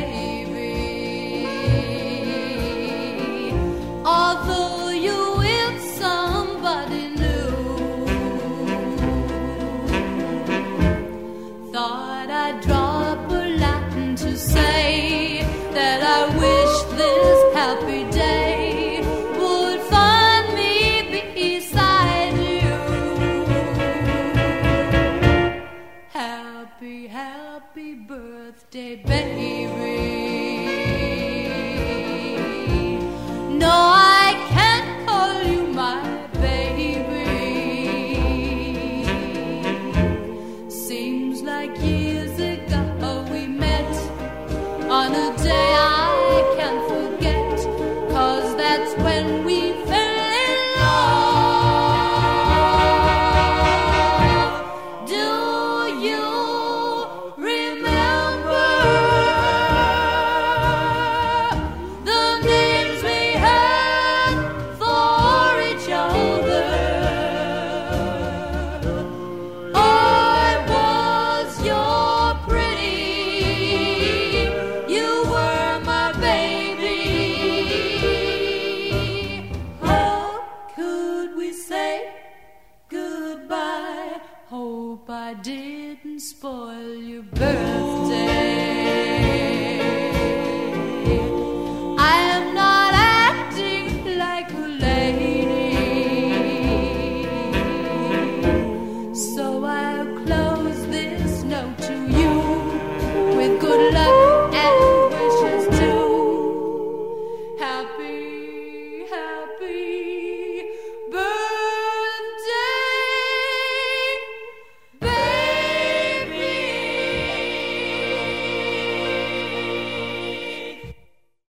baby. Although you're with somebody new, thought I'd drop a line to say that I wish this happy day would find me beside you. Happy, happy birthday, baby. No, I can't call you my baby. Seems like years ago we met on a day